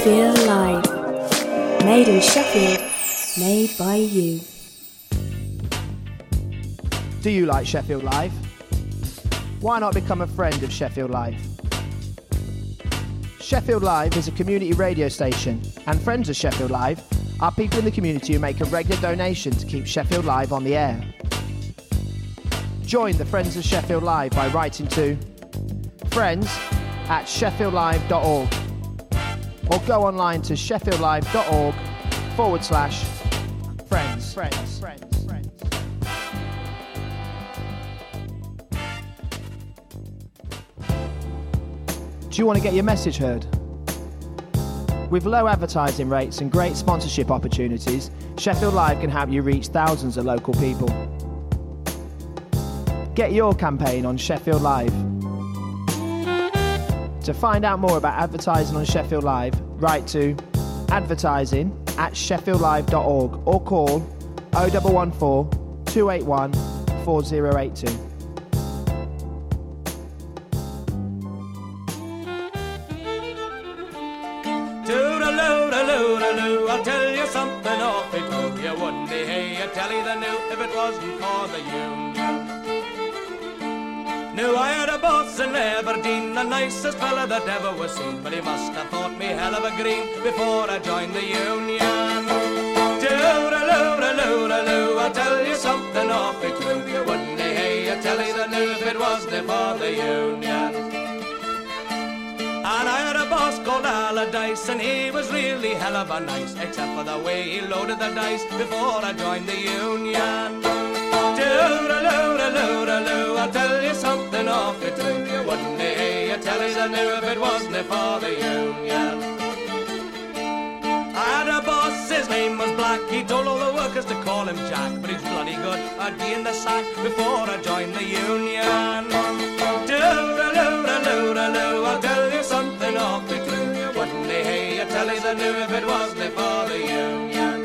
Sheffield Live. Made in Sheffield, made by you. Do you like Sheffield Live? Why not become a friend of Sheffield Live? Sheffield Live is a community radio station, and friends of Sheffield Live are people in the community who make a regular donation to keep Sheffield Live on the air. Join the Friends of Sheffield Live by writing to friends@sheffieldlive.org or go online to sheffieldlive.org/friends. Do you want to get your message heard? With low advertising rates and great sponsorship opportunities, Sheffield Live can help you reach thousands of local people. Get your campaign on Sheffield Live. To find out more about advertising on Sheffield Live, write to advertising@sheffieldlive.org or call 0114 281 4082. I'll tell you something awfully true. You wouldn't hear a telly the new if it wasn't for the union. Knew I had a boss in Aberdeen, the nicest fella that ever was seen, but he must have thought me hell of a green before I joined the union. Toodaloo, I'll tell you something awfully true. You wouldn't hear a telly the new if it wasn't for the union. And I had a boss called Allardyce, and he was really hell of a nice, except for the way he loaded the dice before I joined the union. Toodaloo, I'll tell you something awfully true. You wouldn't hear a telly the new if it wasn't for the union. I had a boss, his name was Black. He told all the workers to call him Jack, but he's bloody good, I'd be in the sack before I joined the union. Toodaloo, I'll tell you something awfully true. You wouldn't hear a telly the new if it wasn't for the union.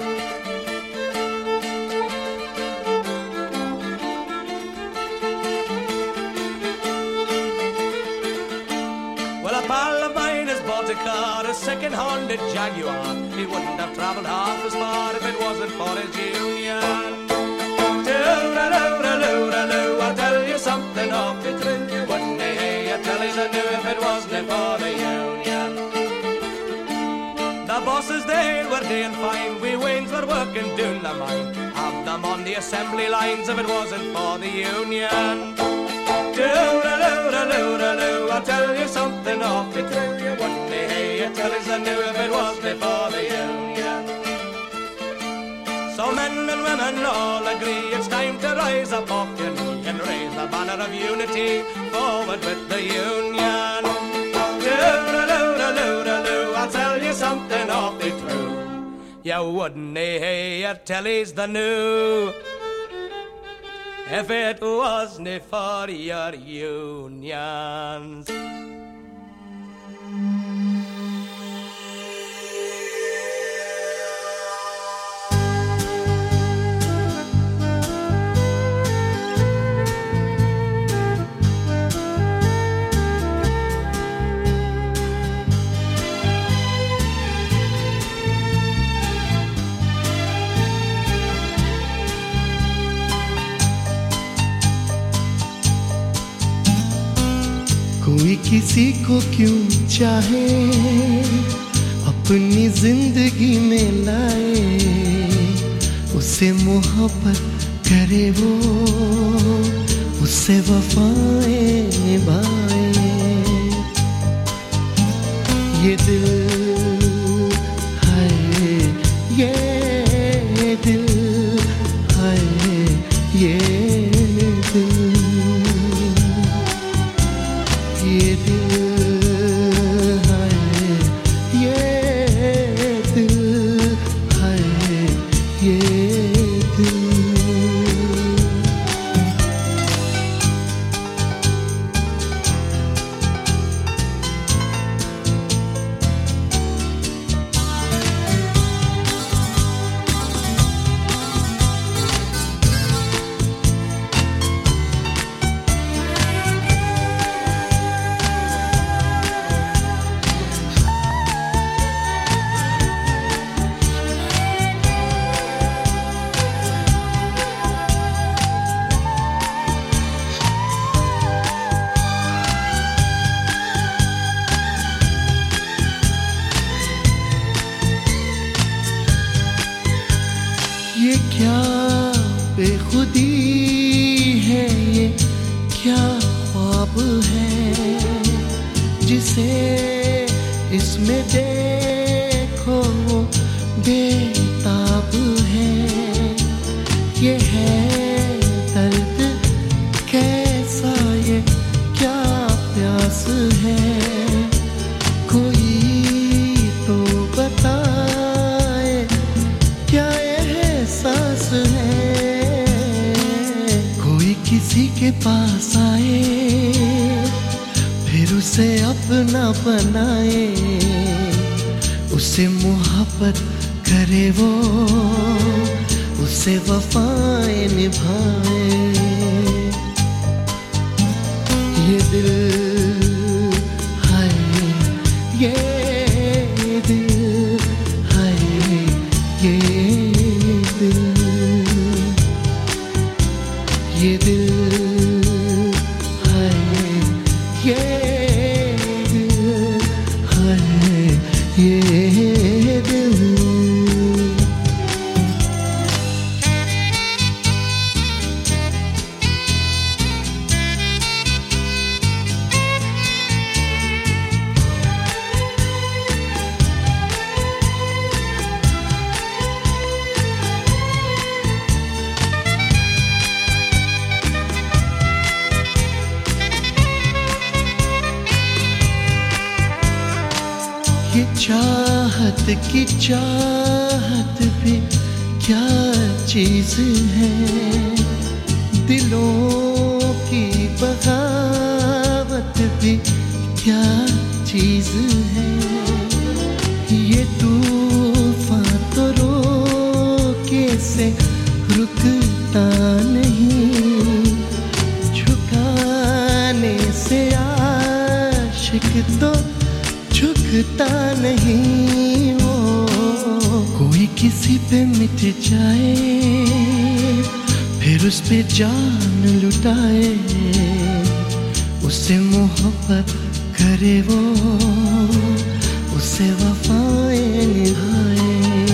Well, a pal of mine has bought a car, a second-handed Jaguar. He wouldn't have travelled half as far if it wasn't for his union. Toodaloo, I'll tell you something awfully true. You wouldn't hear a telly the new if it wasn't for the union. The bosses, they were doing fine. We Waynes were working down the mine. Have them on the assembly lines if it wasn't for the union. Toodaloo, I'll tell you something awfully true. You wouldn't hear a telly the new if it wasn't for the union. So men and women all agree it's time to rise up off your knee and raise the banner of unity forward with the union. Toodaloo, I'll tell you something awfully true. You wouldn't hear telly's the new if it wasn't for your unions. कोई किसी को क्यों चाहे अपनी जिंदगी में लाए, उससे मोहब्बत करे वो, उससे वफाएं निभाए। ये दिल है, ये दिल है, ये दिल, ये दिल है, ये दिल है, ये दिल। क्या बेखुदी है ये, क्या ख्वाब है जिसे इसमें देखो वो बेताब है। ये है दर्द कैसा, ये क्या प्यास है, कोई तो बताए क्या एहसास है। कोई किसी के पास आए फिर उसे अपना बनाए, उसे मोहब्बत करे वो, उसे वफाएं निभाए। ये दिल हाय, ये दिल हाय, ये दिल, ये दिल हाय, ये दिल हाय, ये दिल। ये चाहत की चाहत भी क्या चीज है, दिलों की बगावत भी क्या चीज है। ये तूफान तो रोके से रुकता नहीं, झुकाने से आशिक तो झुकता नहीं। वो कोई किसी पे मिट जाए फिर उस पे जान लुटाए, उससे मोहब्बत करे वो, उससे वफाएं निभाए।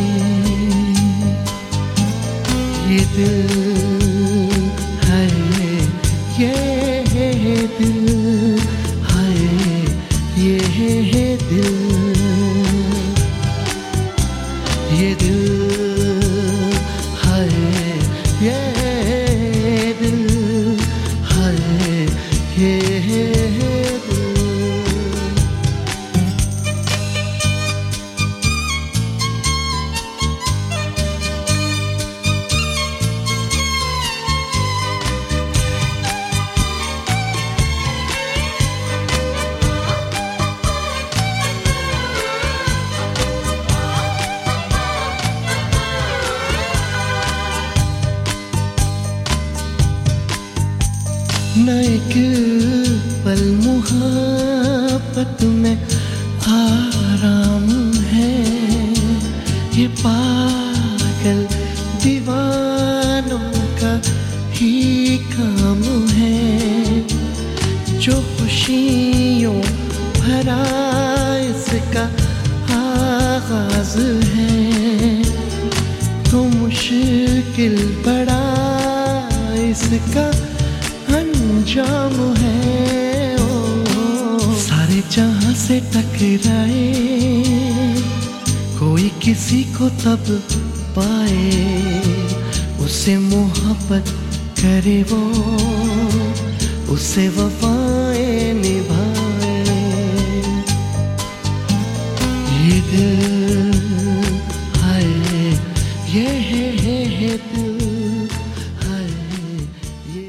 ये दिल है, ये दिल है, ये दिल, ये दिल है, ये दिल है, ये दिल। न एक पल मुहब्बत में आराम है, ये पागल दीवानों का ही काम है। जो खुशियों भरा इसका आगाज है, तो मुश्किल बड़ा इसका अंजाम है। ओ सारे जहां से टकराए, कोई किसी को तब पाए, उससे मोहब्बत करे वो, उससे वफाएं निभाए। ये दिल है, ये दिल है, ये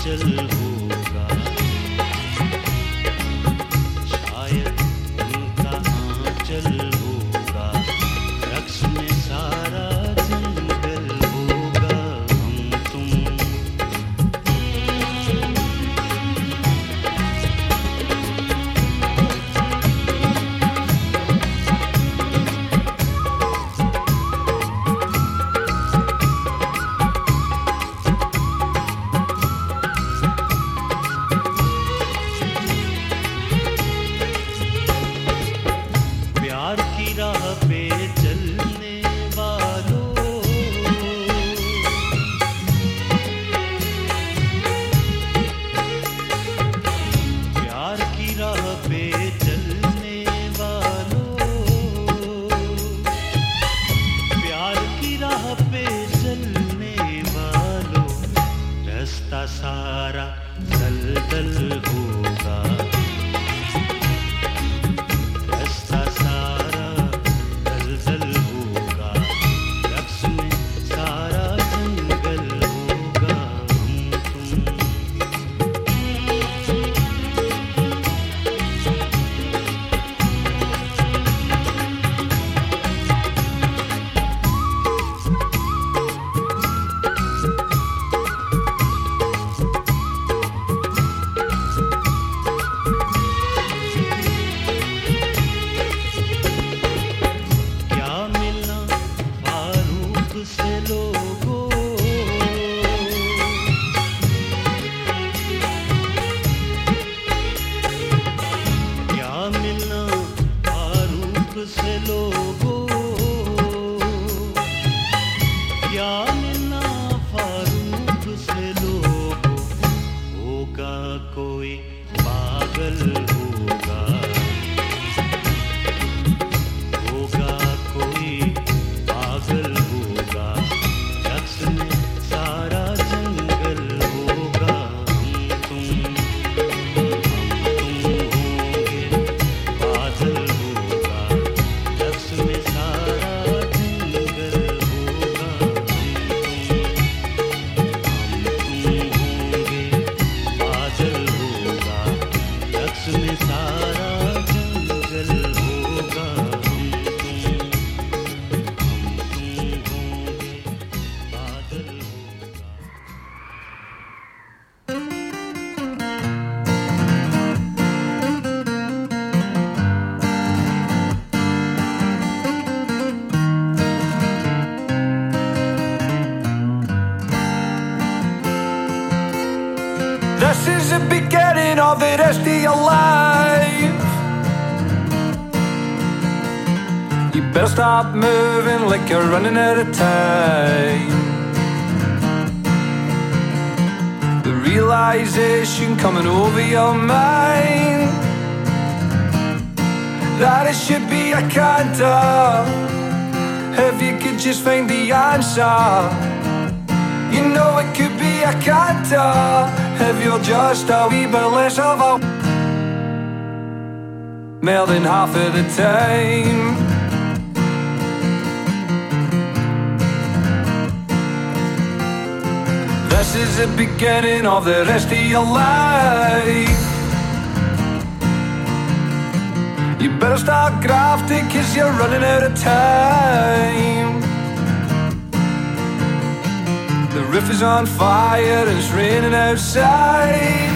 आंचल होगा, शायद उनका आंचल होगा, रक्स में सारा जंगल होगा, हम तुम प्यार की राह पे चलने वालों, प्यार की राह पे चलने वालों, प्यार की राह पे चलने वालों, रास्ता सारा दलदल होगा, रास्ता सारा दलदल होगा, रक्स में सारा जंगल होगा, हम तुम क्या मिलना फारूक से लोगों, क्या मिलना फारूक से लोगों, क्या मिलना फारूक से लोगों, होगा कोई पागल होगा, होगा कोई पागल होगा, रक्स में सारा जंगल होगा, हम तुम होंगे, बादल होगा, रक्स में सारा जंगल होगा, हम तुम होंगे, बादल होगा, रक्स में सारा जंगल होगा, हम तुम होंगे, बादल होगा। This is the beginning of the rest of your life. You better stop moving like you're running out of time. The realization coming over your mind that it should be a canter. If you could just find the answer, you know it could be a canter. If you're just a wee bit less of a more than half of the time. This is the beginning of the rest of your life. You better start grafting, 'cause you're running out of time. The roof is on fire and it's raining outside,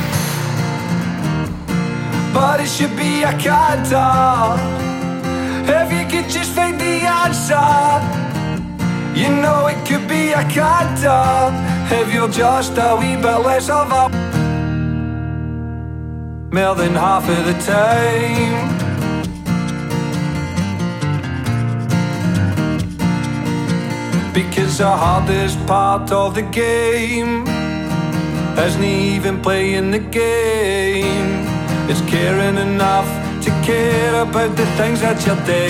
but it should be a canter. If you could just find the answer, you know it could be a canter. If you're just a wee bit less of a more than half of the time. Because the hardest part of the game isn't even playing the game, it's caring enough to care about the things that you do.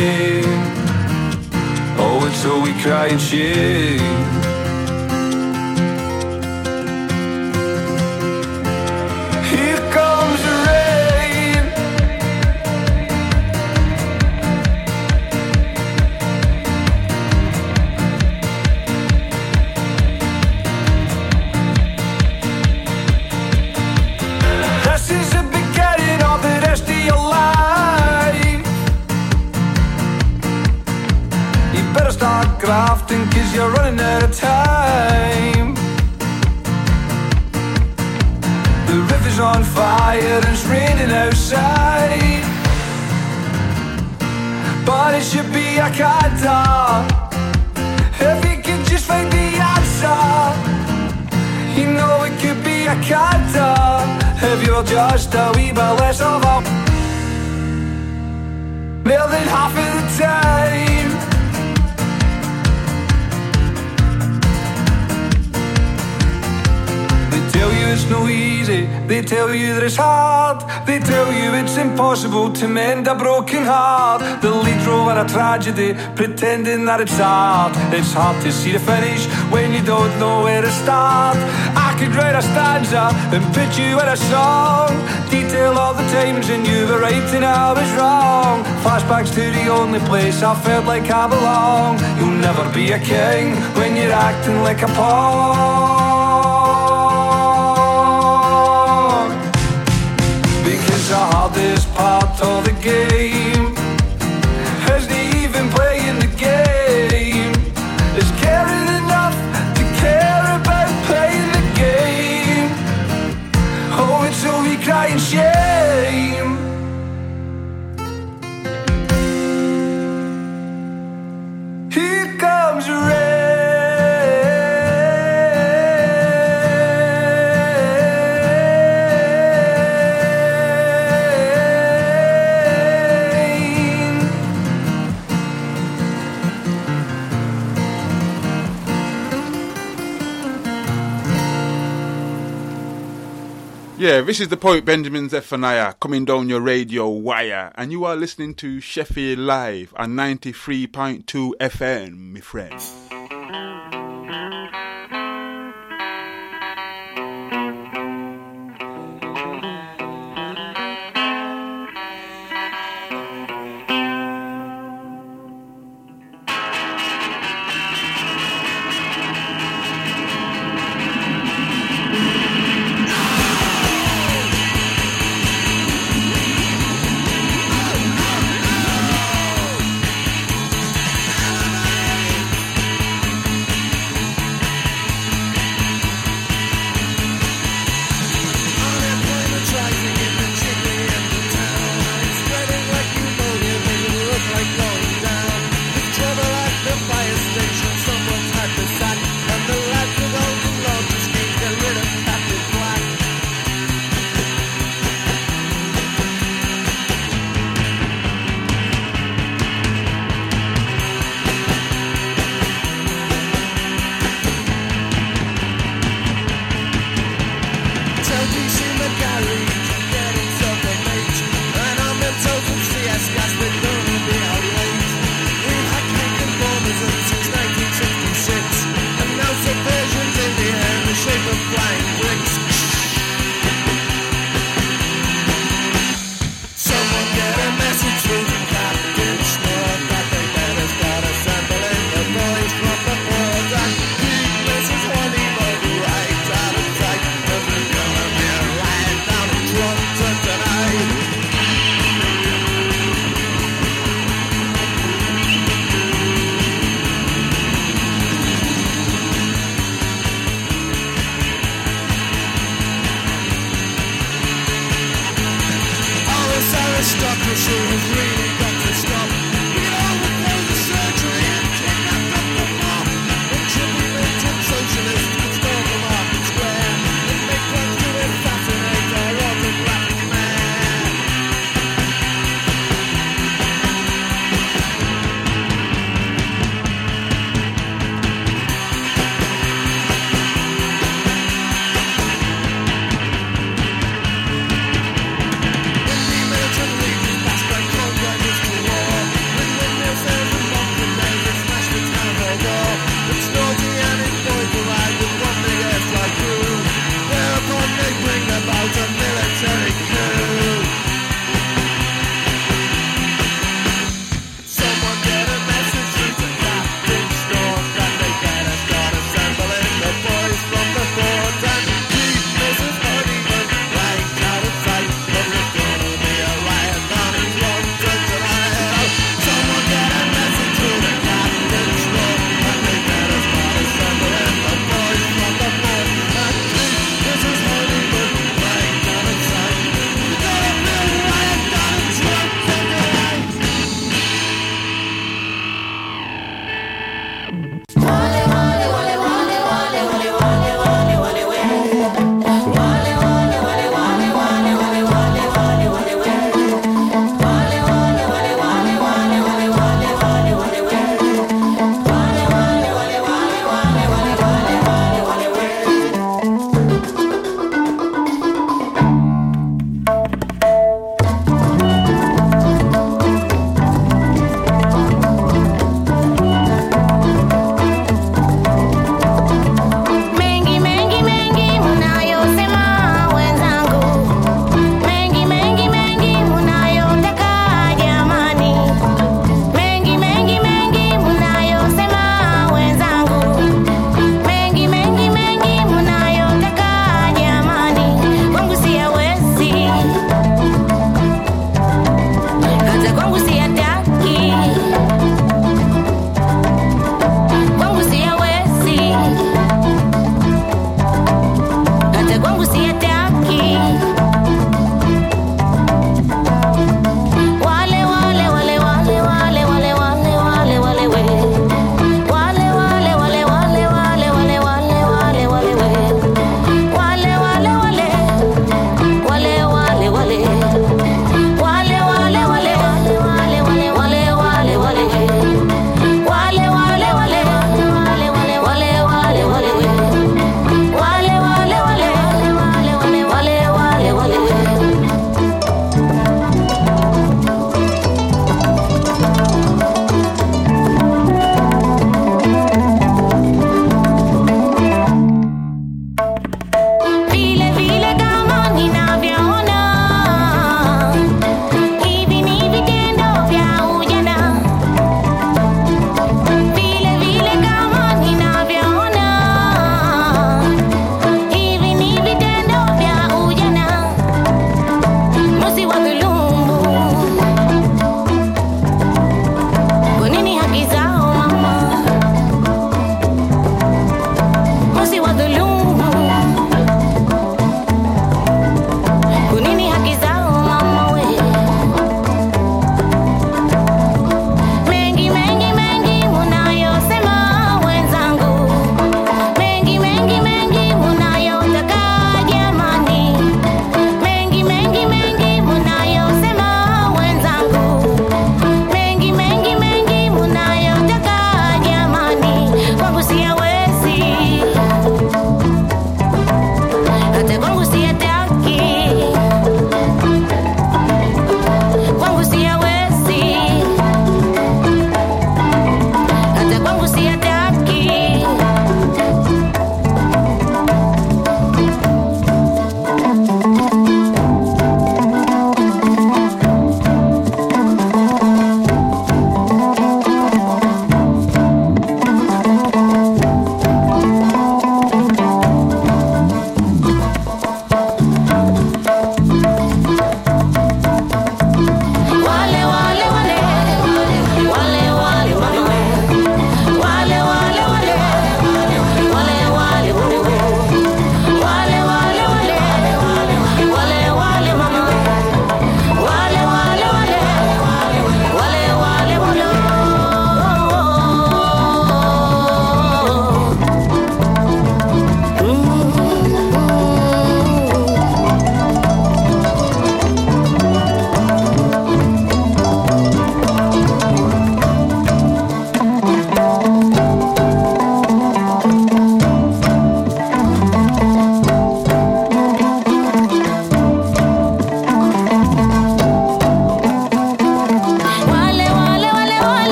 Oh, and so we cry and shame. Here comes the rain. tired, it's raining outside, but it should be a canter. If you could just find the answer, you know it could be a canter. If you're just a wee bit less of a more than half of the time. They tell you it's no easy, they tell you that it's hard, they tell you it's impossible to mend a broken heart. The lead role in a tragedy, pretending that it's hard. It's hard to see the finish when you don't know where to start. I could write a stanza and put you in a song, detail all the times when you were right and I was wrong. Flashbacks to the only place I felt like I belong. You'll never be a king when you're acting like a pawn, because the hardest part of the game isn't even playing the game. Is caring enough to care about playing the game. Oh, it's only crying shame. Here comes rain. Yeah, this is the poet Benjamin Zephaniah coming down your radio wire, and you are listening to Sheffield Live on 93.2 FM, my friend.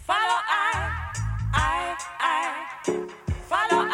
follow follow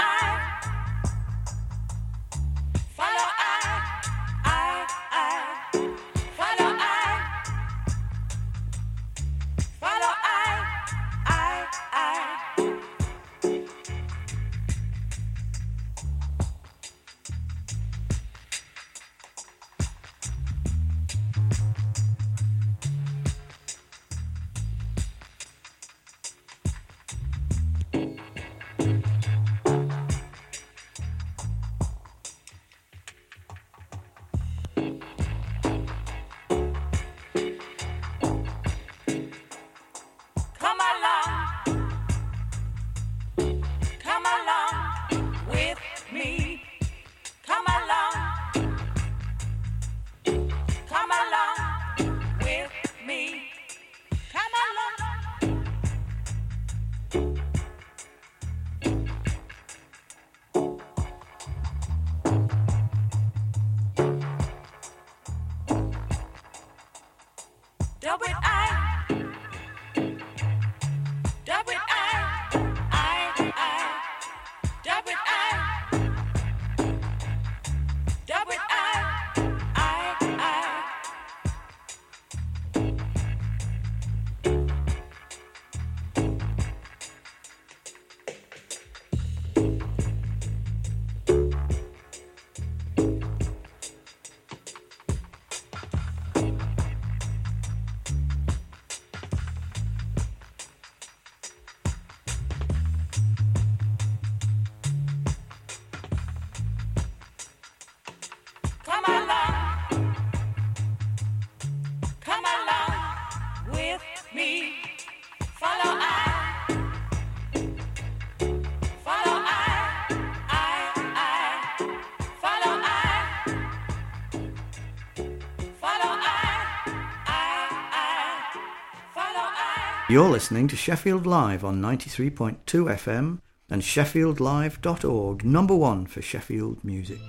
You're listening to Sheffield Live on 93.2 FM and sheffieldlive.org, number one for Sheffield music.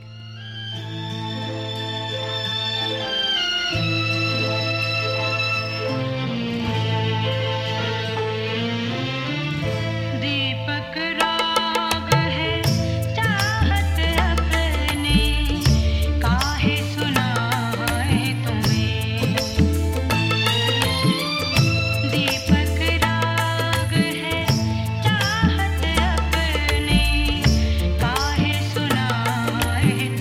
काहे सुना है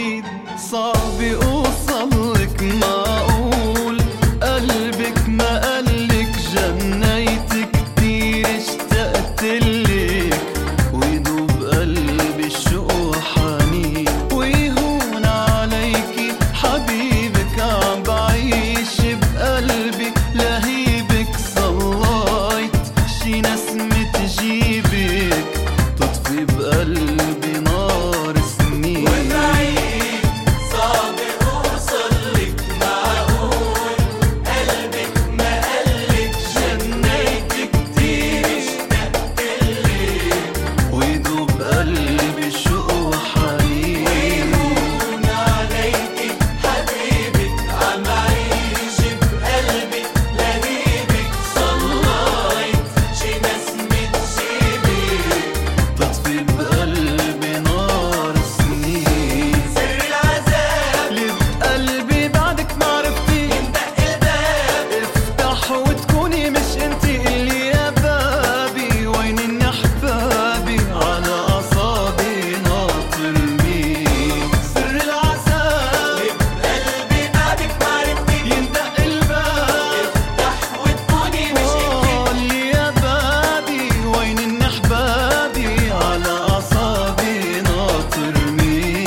بعيد صعب اوصلك معقول قلبك ما قالك جنيت كتير اشتقتلك ويدوب قلبي الشوق وحنين ويهون عليكي حبيبك عم بعيش بقلبي لهيبك صلايت شي نسمة جيبك تطفي بقلبي نار سنين وبعيد صعب اوصلك معقول قلبك ما قالك جنيت كتير اشتقتلك ويدوب قلبي الشوق وحنين ويهون عليكي حبيبك عم عيش بقلبي لهيبك صلايت شي نسمة جيبك تطفي بقلبي نار سنين سر العذاب اللي بقلبي بعدك معرفتي يندق الباب افتح وتكوني مش انتي اللي يا بابي وينن احبابي على اعصابي ناطر مين سر العذاب اللي بقلبي بعدك معرفتي يندق الباب افتح وتكوني مش انتي اللي يا بابي وينن احبابي على اعصابي ناطر مين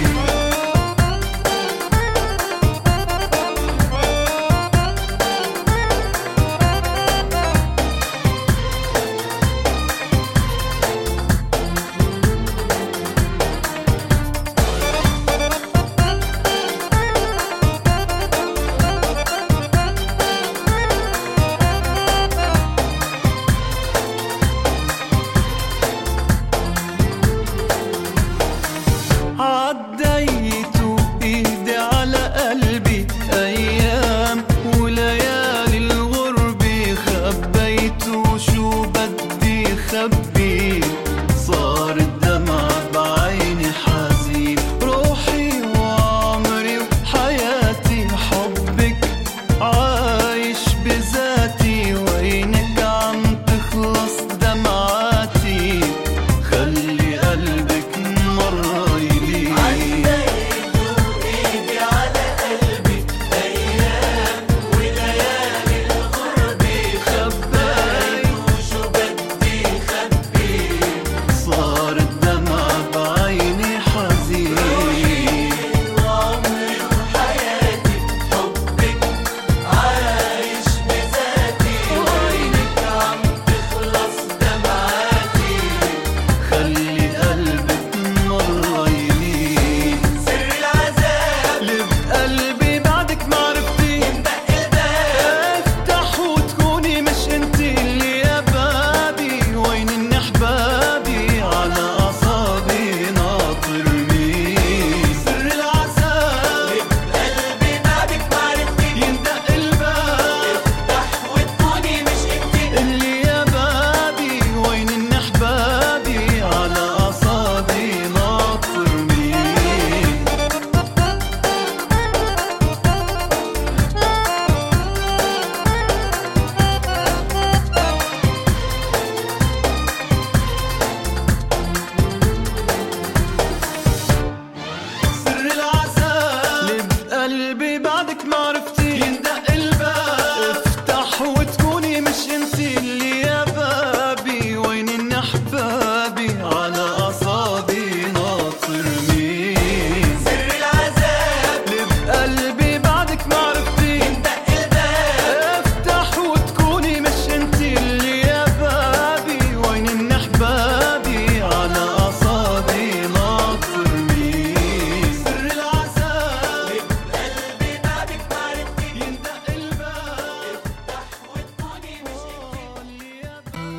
عديت ايدي على قلبي ايام وليالي الغربة خبيت وشو بدي خبي صار الدمع بعيني حزين روحي وعمري وحياتي حبك عايش بذاتي وينك عم تخلص دمعاتي خلي قلبك مرة يلين عديت ايدي على قلبي ايام وليالي الغربة خبيت وشو بدي خبي صار الدمع بعيني حزين وعمري وحياتي حبك عايش بذاتي وينك عم تخلص دمعاتي خلي قلبك مرة يلين سر العذاب اللي بقلبي بعدك معرفتي يندق الباب افتح وتكوني مش انتي اللي يا بابي وينن احبابي على اعصابي ناطر مين سر العذاب اللي بقلبي بعدك معرفتي يندق الباب افتح وتكوني مش انتي اللي يا بابي وينن احبابي على اعصابي ناطر مين سر العذاب اللي بقلبي بعدك معرفتي يندق الباب افتح وتكوني مش انتي اللي يا بابي وينن احبابي على اعصابي ناطر مين سر العذاب اللي بقلبي بعدك معرفتي يندق الباب افتح وتكوني مش انتي اللي يا بابي وينن احبابي على اعصابي ناطر مين سر العذاب اللي بقلبي بعدك معرفتي يندق الباب افتح وتكوني مش انتي اللي يا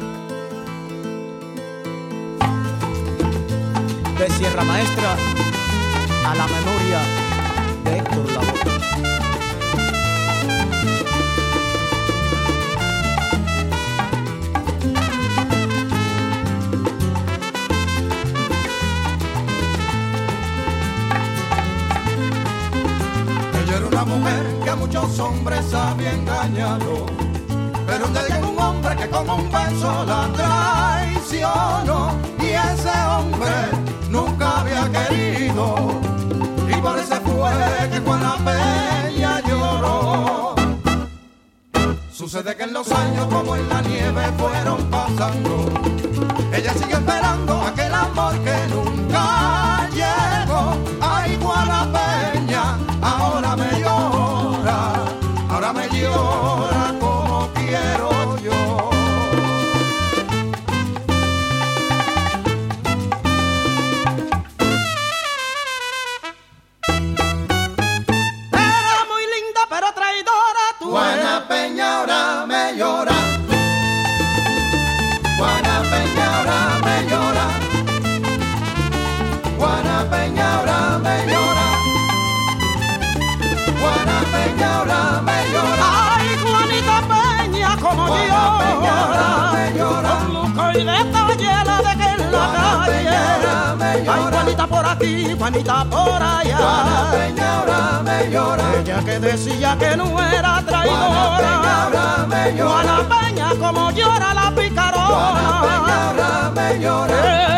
De Sierra Maestra a la memoria de Héctor Lavoe. Ella era una mujer que a muchos hombres había engañado, pero un día llegó un hombre que con un beso la traicionó, y ese hombre nunca había querido, y Puede que en los años como en la nieve fueron pasando, ella sigue esperando aquel amor que nunca llegó. Ay, Guanapeña, ahora me llora como quiero yo. Era muy linda pero traidora tú. Guanapeña ahora me llora. Guanapeña ahora me llora. Guanapeña ahora me llora. Guanapeña ahora me llora. Ay, Juanita Peña, como llora. Como coineta llena de que en la calle. Ay, Juanita por aquí, Juanita por allá. Guanapeña ahora me llora. Ella que decía que no era traidora. Guanapeña, como llora la picarona. Guanapeña ahora me llora.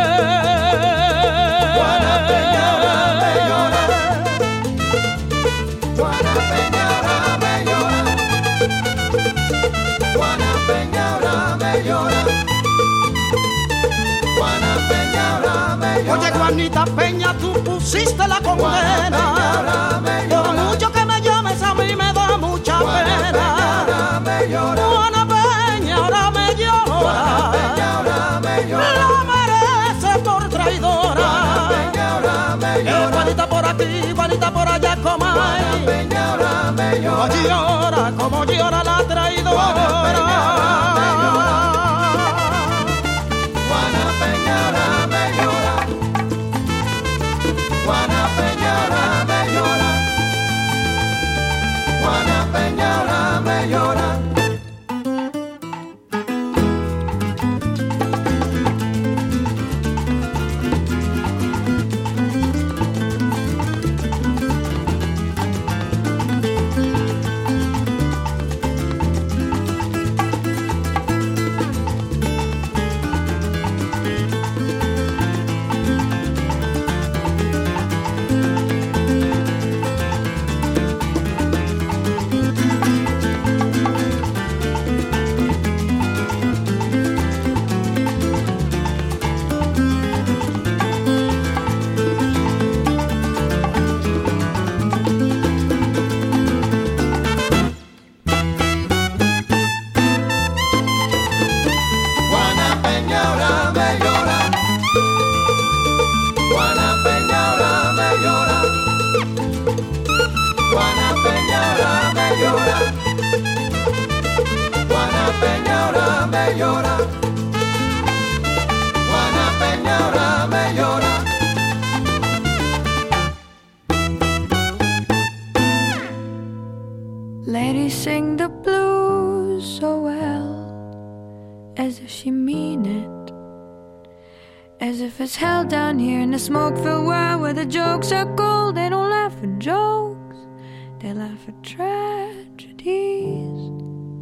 Guanapeña ahora me llora. Guanapeña ahora me llora. Guanapeña ahora me llora. Guanapeña ahora me llora. Oye, Juanita Peña, tú pusiste la condena. Por mucho que me llames a mí me da mucha pena. Guanapeña ahora me llora. La merece por traidora. Juanita por aquí, Juanita por allá, como hay. Como llora la traidora. Guanapeña ahora me llora. Guanapeña ahora me llora. Guanapeña ahora me llora. Ladies sing the blues so well, as if she mean it, as if it's hell down here in the smoke-filled world where the jokes are gold. They don't laugh at jokes, they laugh at tragedies.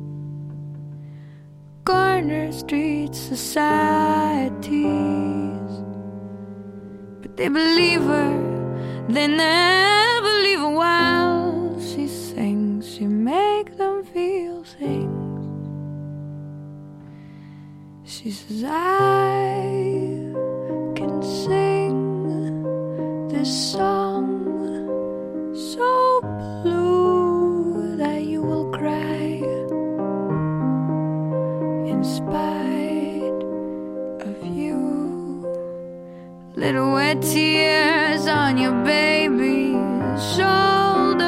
Corner street societies, but they believe her, they never leave her while she sings. She make them feel things. She says, I can sing this song so blue that you will cry in spite of you. Little wet tears on your baby's shoulder.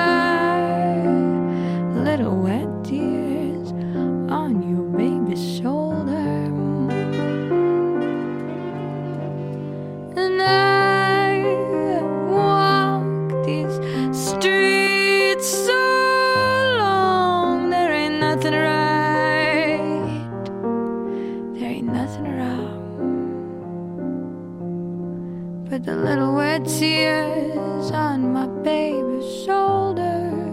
Little wet tears on your baby's shoulder. And I walk these streets so long, there ain't nothing right, there ain't nothing wrong, but the little wet tears on my baby's shoulder.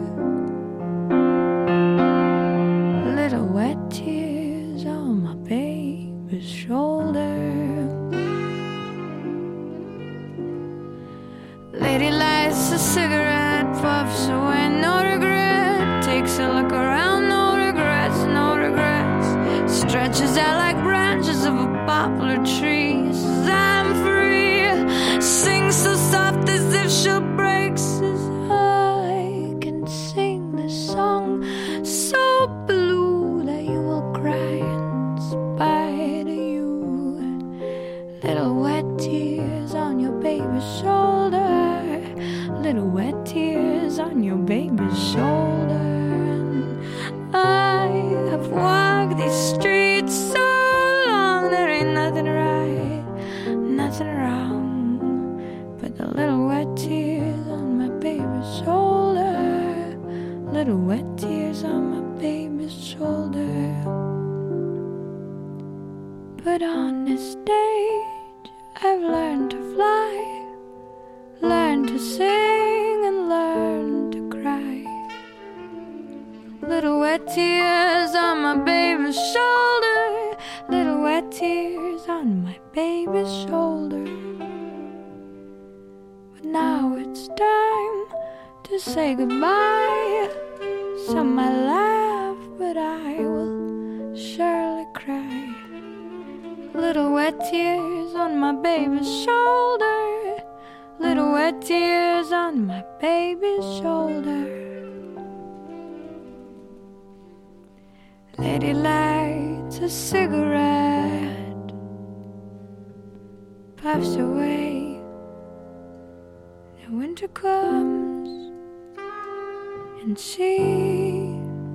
Little wet tears on my baby's shoulder. Lady lights a cigarette, puffs away, no regret. Takes a look around, no regrets, no little wet tears on your baby's shoulder. And I have walked these streets so long, there ain't nothing right, nothing wrong, but the little wet tears on my baby's shoulder, little wet tears on my baby's shoulder. But on this stage I've learned to fly, learned to sing and learned to cry. Little wet tears on my baby's shoulder, little wet tears on my baby's shoulder. But now it's time to say goodbye. Some might laugh, but I will surely cry. Little wet tears on my baby's shoulder, little wet tears on my baby's shoulder. Lady lights a cigarette, puffs away. The winter comes and she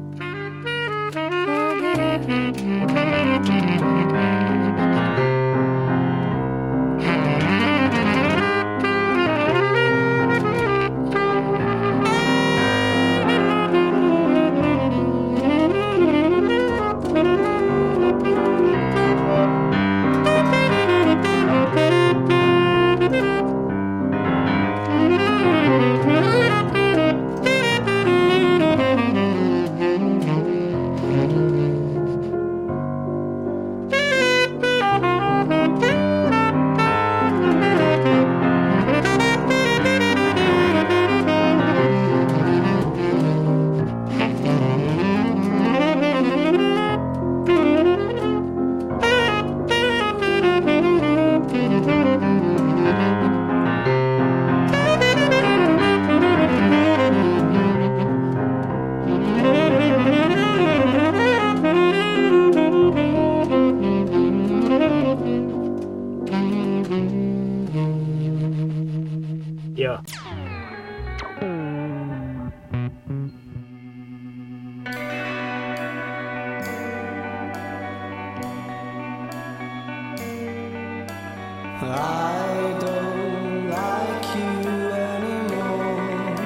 I don't like you anymore.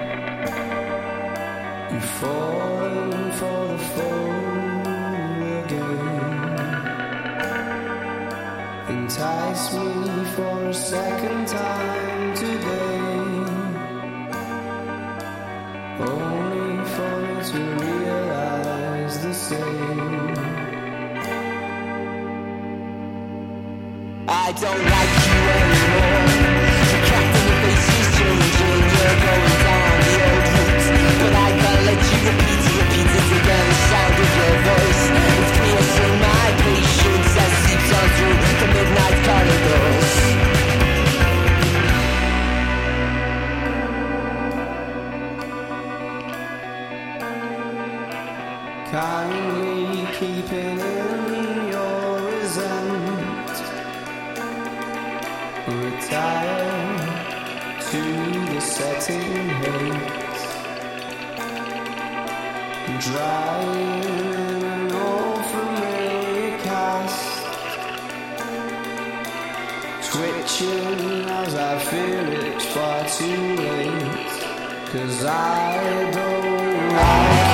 You've fallen for the fool again. Entice me for a second time today, only for me to realize the same. I don't like you anymore. You're cracked in the face, she's changing. You're going down the old route, but I can't let you repeat it again. The sound of your voice is piercing my patience as seeps on through the midnight corridors. Kindly keeping in your resent, retire to the setting haze, drying in an old familiar cast, twitching as I fear it's far too late, 'cause I don't like